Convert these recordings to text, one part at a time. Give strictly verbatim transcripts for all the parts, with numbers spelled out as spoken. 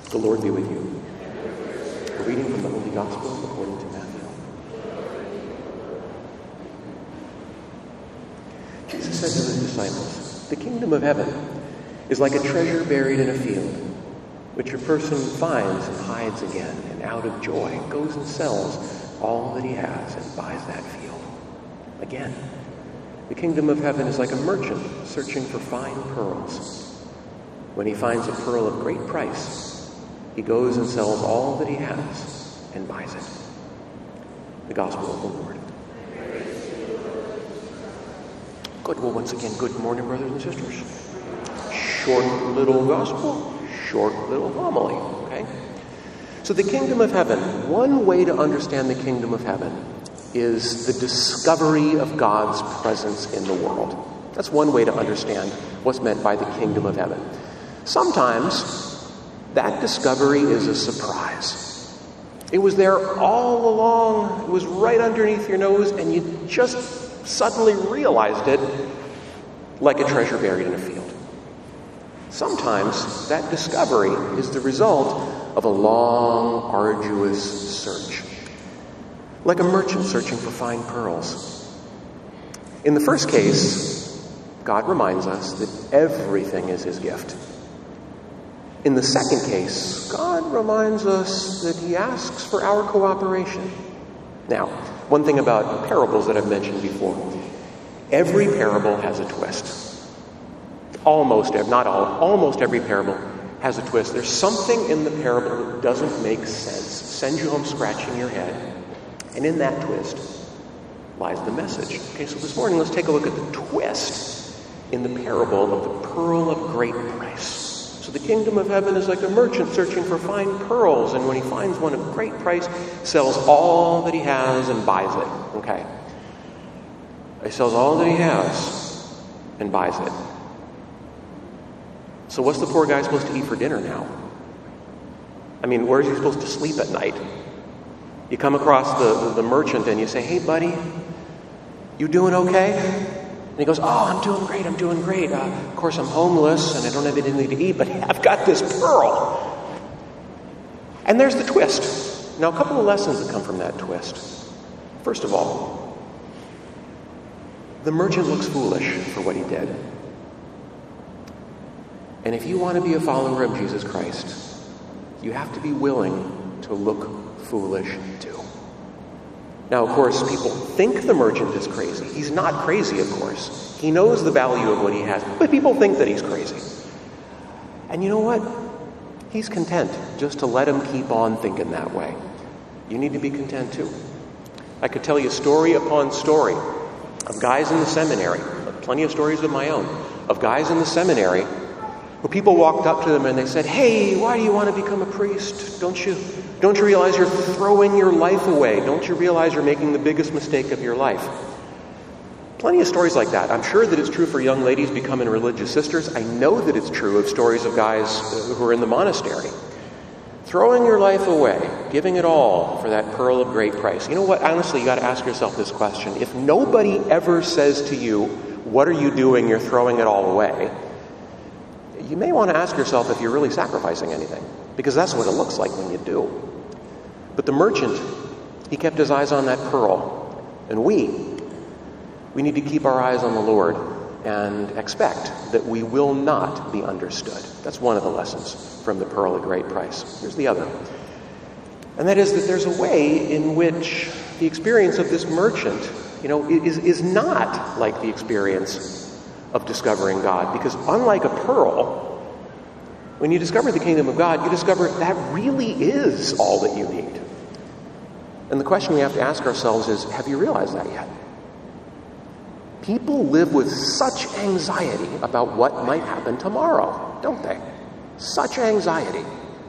The Lord be with you. A reading from the Holy Gospel according to Matthew. Jesus said to his disciples, "The kingdom of heaven is like a treasure buried in a field, which a person finds and hides again, and out of joy goes and sells all that he has and buys that field. Again, the kingdom of heaven is like a merchant searching for fine pearls. When he finds a pearl of great price, he goes and sells all that he has and buys it." The Gospel of the Lord. Good. Well, once again, good morning, brothers and sisters. Short little gospel, short little homily, okay? So the kingdom of heaven, one way to understand the kingdom of heaven is the discovery of God's presence in the world. That's one way to understand what's meant by the kingdom of heaven. Sometimes that discovery is a surprise. It was there all along. It was right underneath your nose, and you just suddenly realized it, like a treasure buried in a field. Sometimes that discovery is the result of a long, arduous search, like a merchant searching for fine pearls. In the first case, God reminds us that everything is his gift. In the second case, God reminds us that he asks for our cooperation. Now, one thing about parables that I've mentioned before, every parable has a twist. Almost, not all, almost every parable has a twist. There's something in the parable that doesn't make sense, sends you home scratching your head, and in that twist lies the message. Okay, so this morning let's take a look at the twist in the parable of the pearl of great price. So the kingdom of heaven is like a merchant searching for fine pearls, and when he finds one of great price, sells all that he has and buys it. Okay. He sells all that he has and buys it. So what's the poor guy supposed to eat for dinner now? I mean, where is he supposed to sleep at night? You come across the, the merchant and you say, "Hey, buddy, you doing okay?" And he goes, "Oh, I'm doing great, I'm doing great. Uh, of course, I'm homeless and I don't have anything to eat, but I've got this pearl." And there's the twist. Now, a couple of lessons that come from that twist. First of all, the merchant looks foolish for what he did. And if you want to be a follower of Jesus Christ, you have to be willing to look foolish too. Now, of course, people think the merchant is crazy. He's not crazy, of course. He knows the value of what he has, but people think that he's crazy. And you know what? He's content just to let him keep on thinking that way. You need to be content too. I could tell you story upon story of guys in the seminary, plenty of stories of my own, of guys in the seminary where people walked up to them and they said, "Hey, why do you want to become a priest? Don't you, don't you realize you're throwing your life away? Don't you realize you're making the biggest mistake of your life?" Plenty of stories like that. I'm sure that it's true for young ladies becoming religious sisters. I know that it's true of stories of guys who are in the monastery. Throwing your life away, giving it all for that pearl of great price. You know what? Honestly, you got to ask yourself this question. If nobody ever says to you, "What are you doing? You're throwing it all away," you may want to ask yourself if you're really sacrificing anything, because that's what it looks like when you do. But the merchant, he kept his eyes on that pearl, and we, we need to keep our eyes on the Lord and expect that we will not be understood. That's one of the lessons from the pearl of great price. Here's the other. And that is that there's a way in which the experience of this merchant, you know, is, is not like the experience of discovering God. Because unlike a pearl, when you discover the kingdom of God, you discover that really is all that you need. And the question we have to ask ourselves is, have you realized that yet? People live with such anxiety about what might happen tomorrow, don't they? Such anxiety.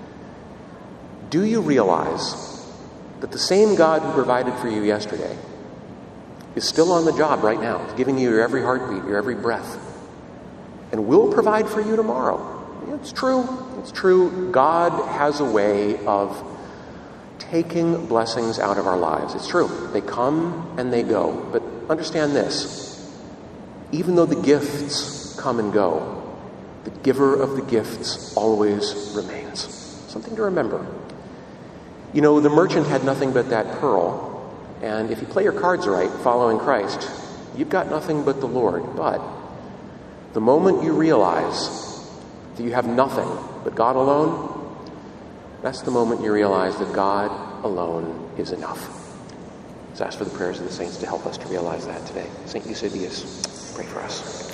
Do you realize that the same God who provided for you yesterday is still on the job right now, giving you your every heartbeat, your every breath, and will provide for you tomorrow? It's true. It's true. God has a way of taking blessings out of our lives. It's true. They come and they go. But understand this. Even though the gifts come and go, the giver of the gifts always remains. something to remember. You know, the merchant had nothing but that pearl, and if you play your cards right, following Christ, you've got nothing but the Lord. But the moment you realize that you have nothing but God alone, that's the moment you realize that God alone is enough. Let's ask for the prayers of the saints to help us to realize that today. Saint Eusebius, pray for us.